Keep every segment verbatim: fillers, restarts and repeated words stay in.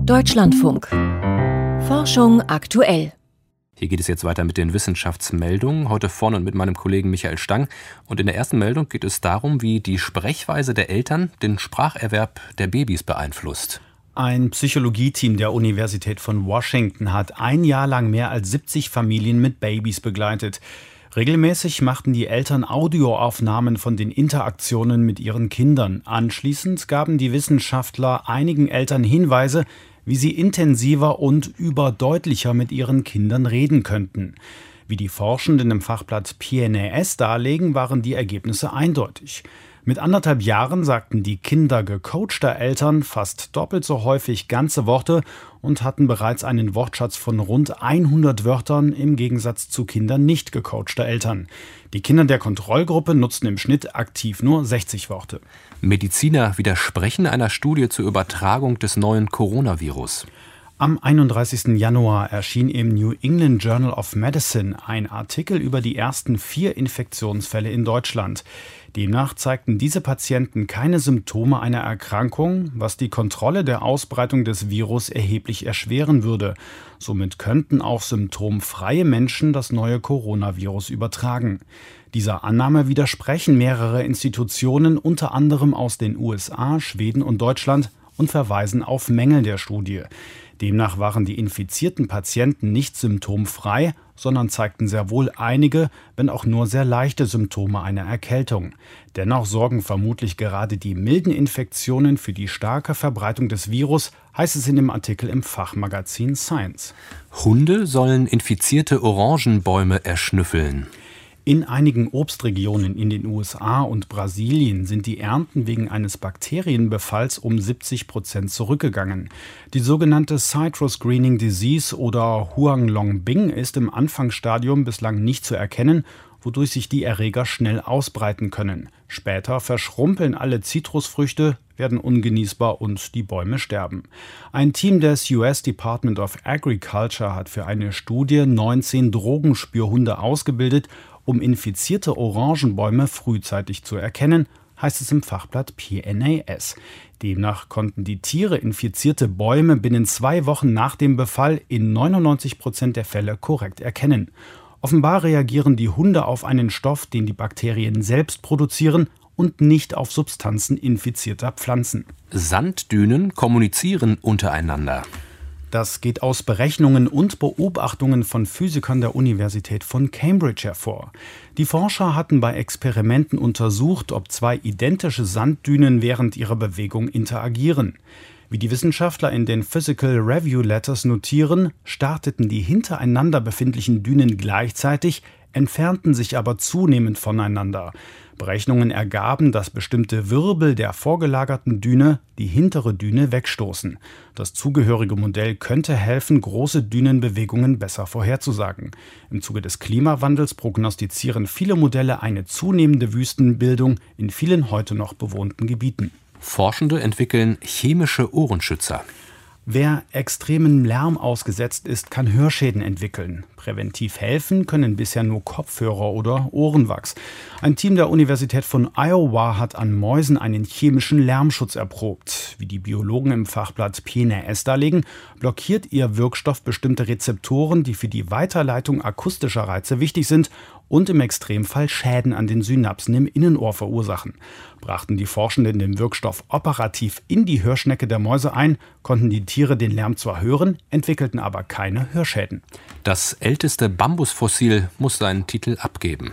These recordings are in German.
Deutschlandfunk. Forschung aktuell. Hier geht es jetzt weiter mit den Wissenschaftsmeldungen, heute vorne mit meinem Kollegen Michael Stang. Und in der ersten Meldung geht es darum, wie die Sprechweise der Eltern den Spracherwerb der Babys beeinflusst. Ein Psychologieteam der Universität von Washington hat ein Jahr lang mehr als siebzig Familien mit Babys begleitet. Regelmäßig machten die Eltern Audioaufnahmen von den Interaktionen mit ihren Kindern. Anschließend gaben die Wissenschaftler einigen Eltern Hinweise, wie sie intensiver und überdeutlicher mit ihren Kindern reden könnten. Wie die Forschenden im Fachblatt P N A S darlegen, waren die Ergebnisse eindeutig. Mit anderthalb Jahren sagten die Kinder gecoachter Eltern fast doppelt so häufig ganze Worte und hatten bereits einen Wortschatz von rund hundert Wörtern im Gegensatz zu Kindern nicht gecoachter Eltern. Die Kinder der Kontrollgruppe nutzten im Schnitt aktiv nur sechzig Worte. Mediziner widersprechen einer Studie zur Übertragung des neuen Coronavirus. Am einunddreißigsten Januar erschien im New England Journal of Medicine ein Artikel über die ersten vier Infektionsfälle in Deutschland. Demnach zeigten diese Patienten keine Symptome einer Erkrankung, was die Kontrolle der Ausbreitung des Virus erheblich erschweren würde. Somit könnten auch symptomfreie Menschen das neue Coronavirus übertragen. Dieser Annahme widersprechen mehrere Institutionen, unter anderem aus den U S A, Schweden und Deutschland, und verweisen auf Mängel der Studie. Demnach waren die infizierten Patienten nicht symptomfrei, sondern zeigten sehr wohl einige, wenn auch nur sehr leichte Symptome einer Erkältung. Dennoch sorgen vermutlich gerade die milden Infektionen für die starke Verbreitung des Virus, heißt es in dem Artikel im Fachmagazin Science. Hunde sollen infizierte Orangenbäume erschnüffeln. In einigen Obstregionen in den U S A und Brasilien sind die Ernten wegen eines Bakterienbefalls um siebzig Prozent zurückgegangen. Die sogenannte Citrus Greening Disease oder Huanglongbing ist im Anfangsstadium bislang nicht zu erkennen, wodurch sich die Erreger schnell ausbreiten können. Später verschrumpeln alle Zitrusfrüchte, werden ungenießbar und die Bäume sterben. Ein Team des U S Department of Agriculture hat für eine Studie neunzehn Drogenspürhunde ausgebildet, um infizierte Orangenbäume frühzeitig zu erkennen, heißt es im Fachblatt P N A S. Demnach konnten die Tiere infizierte Bäume binnen zwei Wochen nach dem Befall in neunundneunzig Prozent der Fälle korrekt erkennen. Offenbar reagieren die Hunde auf einen Stoff, den die Bakterien selbst produzieren, und nicht auf Substanzen infizierter Pflanzen. Sanddünen kommunizieren untereinander. Das geht aus Berechnungen und Beobachtungen von Physikern der Universität von Cambridge hervor. Die Forscher hatten bei Experimenten untersucht, ob zwei identische Sanddünen während ihrer Bewegung interagieren. Wie die Wissenschaftler in den Physical Review Letters notieren, starteten die hintereinander befindlichen Dünen gleichzeitig, entfernten sich aber zunehmend voneinander. Berechnungen ergaben, dass bestimmte Wirbel der vorgelagerten Düne die hintere Düne wegstoßen. Das zugehörige Modell könnte helfen, große Dünenbewegungen besser vorherzusagen. Im Zuge des Klimawandels prognostizieren viele Modelle eine zunehmende Wüstenbildung in vielen heute noch bewohnten Gebieten. Forschende entwickeln chemische Ohrenschützer. Wer extremen Lärm ausgesetzt ist, kann Hörschäden entwickeln. Präventiv helfen können bisher nur Kopfhörer oder Ohrenwachs. Ein Team der Universität von Iowa hat an Mäusen einen chemischen Lärmschutz erprobt. Wie die Biologen im Fachblatt P N A S darlegen, blockiert ihr Wirkstoff bestimmte Rezeptoren, die für die Weiterleitung akustischer Reize wichtig sind und im Extremfall Schäden an den Synapsen im Innenohr verursachen. Brachten die Forschenden den Wirkstoff operativ in die Hörschnecke der Mäuse ein, konnten die Tiere den Lärm zwar hören, entwickelten aber keine Hörschäden. Das älteste Bambusfossil muss seinen Titel abgeben.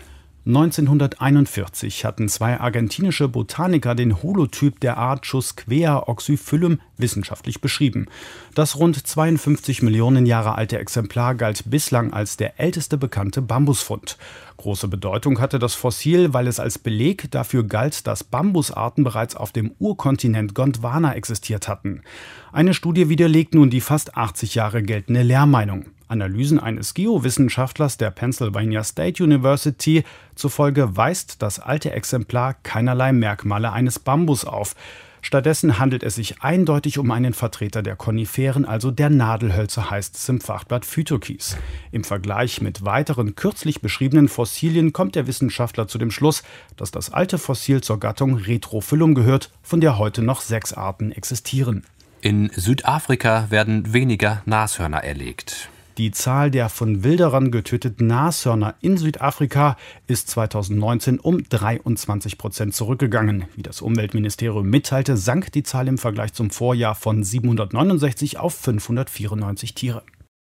neunzehnhunderteinundvierzig hatten zwei argentinische Botaniker den Holotyp der Art Chusquea oxyphyllum wissenschaftlich beschrieben. Das rund zweiundfünfzig Millionen Jahre alte Exemplar galt bislang als der älteste bekannte Bambusfund. Große Bedeutung hatte das Fossil, weil es als Beleg dafür galt, dass Bambusarten bereits auf dem Urkontinent Gondwana existiert hatten. Eine Studie widerlegt nun die fast achtzig Jahre geltende Lehrmeinung. Analysen eines Geowissenschaftlers der Pennsylvania State University zufolge weist das alte Exemplar keinerlei Merkmale eines Bambus auf. Stattdessen handelt es sich eindeutig um einen Vertreter der Koniferen, also der Nadelhölzer, heißt es im Fachblatt Phytokies. Im Vergleich mit weiteren kürzlich beschriebenen Fossilien kommt der Wissenschaftler zu dem Schluss, dass das alte Fossil zur Gattung Retrophyllum gehört, von der heute noch sechs Arten existieren. In Südafrika werden weniger Nashörner erlegt. Die Zahl der von Wilderern getöteten Nashörner in Südafrika ist zweitausendneunzehn um dreiundzwanzig Prozent zurückgegangen. Wie das Umweltministerium mitteilte, sank die Zahl im Vergleich zum Vorjahr von siebenhundertneunundsechzig auf fünfhundertvierundneunzig Tiere.